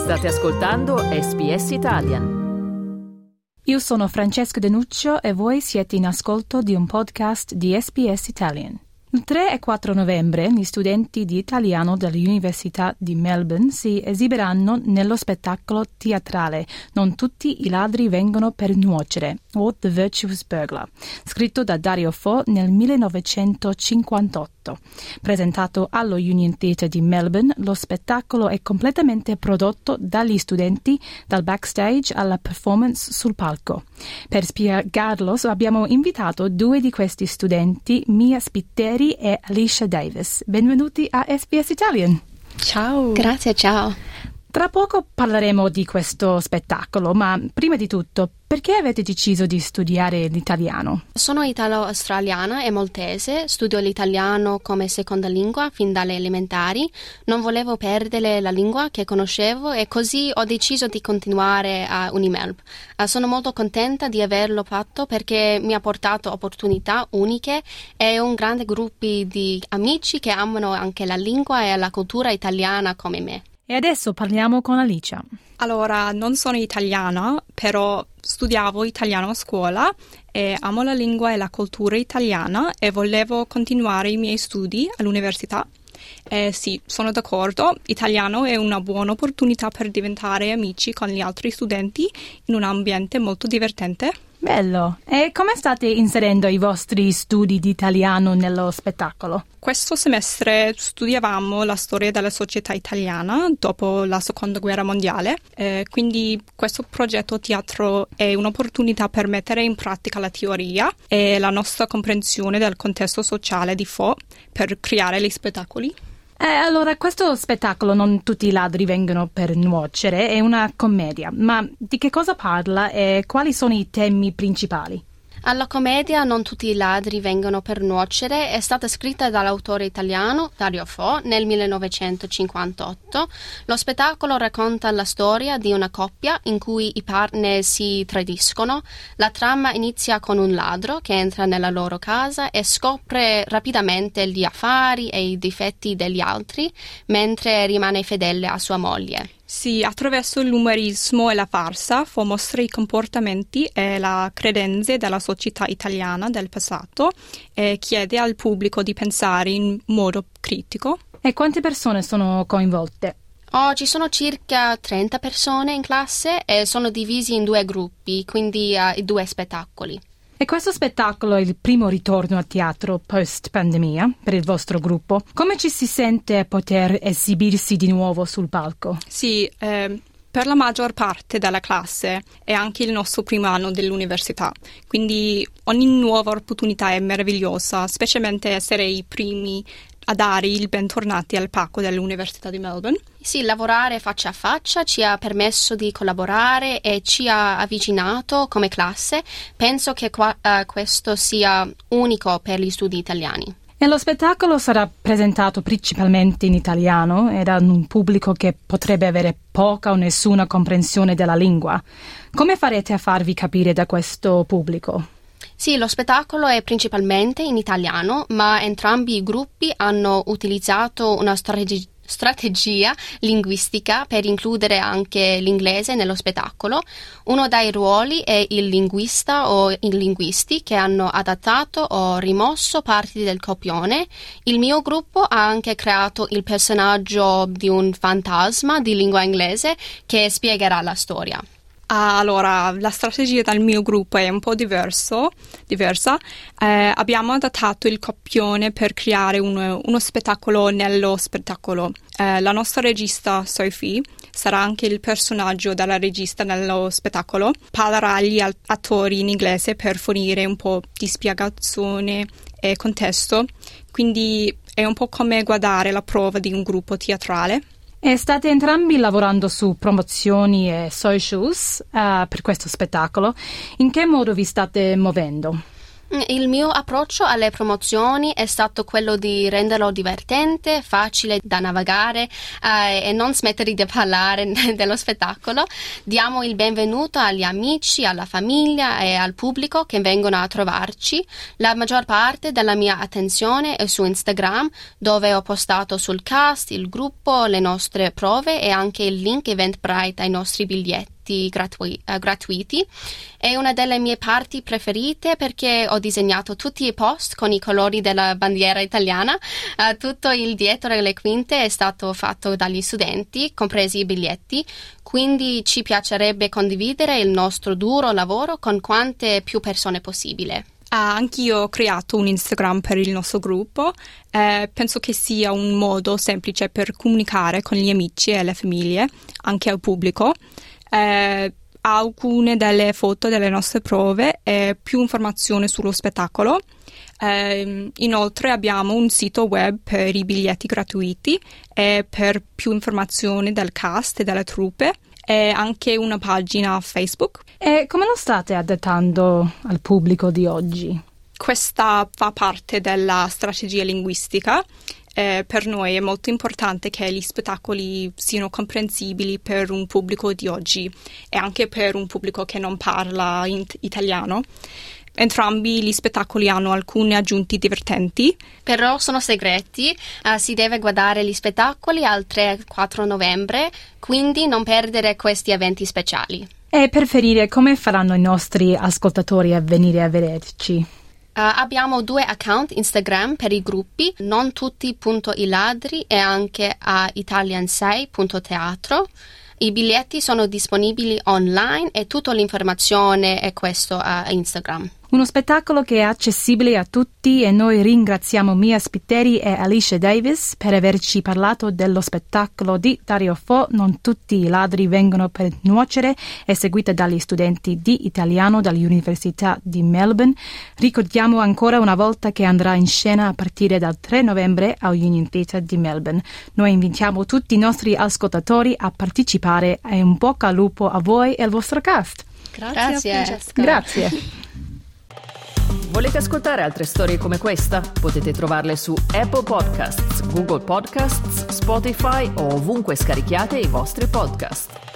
State ascoltando SBS Italian. Io sono Francesca Denuccio e voi siete in ascolto di un podcast di SBS Italian. Il 3 e 4 novembre gli studenti di italiano dell'Università di Melbourne si esibiranno nello spettacolo teatrale Non tutti i ladri vengono per nuocere, o The Virtuous Burglar, scritto da Dario Fo nel 1958. Presentato allo Union Theatre di Melbourne, lo spettacolo è completamente prodotto dagli studenti, dal backstage alla performance sul palco. Per spiegarlo abbiamo invitato due di questi studenti, Mia Spitteri e Alicia Davis. Benvenuti a SBS Italian. Ciao. Grazie, ciao. Tra poco parleremo di questo spettacolo, ma prima di tutto, perché avete deciso di studiare l'italiano? Sono italo-australiana e maltese, studio l'italiano come seconda lingua fin dalle elementari. Non volevo perdere la lingua che conoscevo e così ho deciso di continuare a Unimelb. Sono molto contenta di averlo fatto perché mi ha portato opportunità uniche e un grande gruppo di amici che amano anche la lingua e la cultura italiana come me. E adesso parliamo con Alicia. Allora, non sono italiana, però studiavo italiano a scuola e amo la lingua e la cultura italiana e volevo continuare i miei studi all'università. Sì, sono d'accordo, italiano è una buona opportunità per diventare amici con gli altri studenti in un ambiente molto divertente. Bello! E come state inserendo i vostri studi di italiano nello spettacolo? Questo semestre studiavamo la storia della società italiana dopo la Seconda Guerra Mondiale, quindi questo progetto teatro è un'opportunità per mettere in pratica la teoria e la nostra comprensione del contesto sociale di Fo per creare gli spettacoli. Allora, questo spettacolo Non tutti i ladri vengono per nuocere è una commedia, ma di che cosa parla e quali sono i temi principali? La commedia Non tutti i ladri vengono per nuocere è stata scritta dall'autore italiano Dario Fo nel 1958. Lo spettacolo racconta la storia di una coppia in cui i partner si tradiscono. La trama inizia con un ladro che entra nella loro casa e scopre rapidamente gli affari e i difetti degli altri, mentre rimane fedele a sua moglie. Sì, attraverso l'umorismo e la farsa Fo mostra i comportamenti e le credenze della società italiana del passato e chiede al pubblico di pensare in modo critico. E quante persone sono coinvolte? Ci sono circa 30 persone in classe e sono divisi in due gruppi, quindi i due spettacoli. E questo spettacolo è il primo ritorno a teatro post-pandemia per il vostro gruppo. Come ci si sente a poter esibirsi di nuovo sul palco? Sì, per la maggior parte della classe è anche il nostro primo anno dell'università, quindi ogni nuova opportunità è meravigliosa, specialmente essere i primi a dare il bentornati al palco dell'Università di Melbourne. Sì, lavorare faccia a faccia ci ha permesso di collaborare e ci ha avvicinato come classe. Penso che questo sia unico per gli studi italiani. E lo spettacolo sarà presentato principalmente in italiano ed a un pubblico che potrebbe avere poca o nessuna comprensione della lingua. Come farete a farvi capire da questo pubblico? Sì, lo spettacolo è principalmente in italiano, ma entrambi i gruppi hanno utilizzato una strategia linguistica per includere anche l'inglese nello spettacolo. Uno dei ruoli è il linguista o i linguisti che hanno adattato o rimosso parti del copione. Il mio gruppo ha anche creato il personaggio di un fantasma di lingua inglese che spiegherà la storia. Allora, la strategia del mio gruppo è un po' diversa. Abbiamo adattato il copione per creare uno spettacolo nello spettacolo. La nostra regista Sophie sarà anche il personaggio della regista nello spettacolo. Parlerà agli attori in inglese per fornire un po' di spiegazione e contesto. Quindi è un po' come guardare la prova di un gruppo teatrale. E state entrambi lavorando su promozioni e socials per questo spettacolo. In che modo vi state muovendo? Il mio approccio alle promozioni è stato quello di renderlo divertente, facile da navigare e non smettere di parlare dello spettacolo. Diamo il benvenuto agli amici, alla famiglia e al pubblico che vengono a trovarci. La maggior parte della mia attenzione è su Instagram, dove ho postato sul cast, il gruppo, le nostre prove e anche il link Eventbrite ai nostri biglietti gratuiti. È una delle mie parti preferite perché ho disegnato tutti i post con i colori della bandiera italiana. Tutto il dietro e le quinte è stato fatto dagli studenti, compresi i biglietti, quindi ci piacerebbe condividere il nostro duro lavoro con quante più persone possibile. Anch'io ho creato un Instagram per il nostro gruppo. Penso che sia un modo semplice per comunicare con gli amici e le famiglie, anche al pubblico. Alcune delle foto delle nostre prove e più informazioni sullo spettacolo. Inoltre abbiamo un sito web per i biglietti gratuiti e per più informazioni del cast e delle truppe, e anche una pagina Facebook. E come lo state adattando al pubblico di oggi? Questa fa parte della strategia linguistica. Per noi è molto importante che gli spettacoli siano comprensibili per un pubblico di oggi e anche per un pubblico che non parla italiano. Entrambi gli spettacoli hanno alcune aggiunte divertenti. Però sono segreti, si deve guardare gli spettacoli al 3-4 novembre, quindi non perdere questi eventi speciali. E per finire, come faranno i nostri ascoltatori a venire a vederci? Abbiamo 2 account Instagram per i gruppi, non tutti.iladri e anche a italian6.teatro. I biglietti sono disponibili online e tutta l'informazione è questo a Instagram. Uno spettacolo che è accessibile a tutti e noi ringraziamo Mia Spitteri e Alicia Davis per averci parlato dello spettacolo di Dario Fo, Non tutti i ladri vengono per nuocere, eseguita dagli studenti di italiano dall'Università di Melbourne. Ricordiamo ancora una volta che andrà in scena a partire dal 3 novembre al Union Theatre di Melbourne. Noi invitiamo tutti i nostri ascoltatori a partecipare e un bocca al lupo a voi e al vostro cast. Grazie Francesca. Grazie. Volete ascoltare altre storie come questa? Potete trovarle su Apple Podcasts, Google Podcasts, Spotify o ovunque scarichiate i vostri podcast.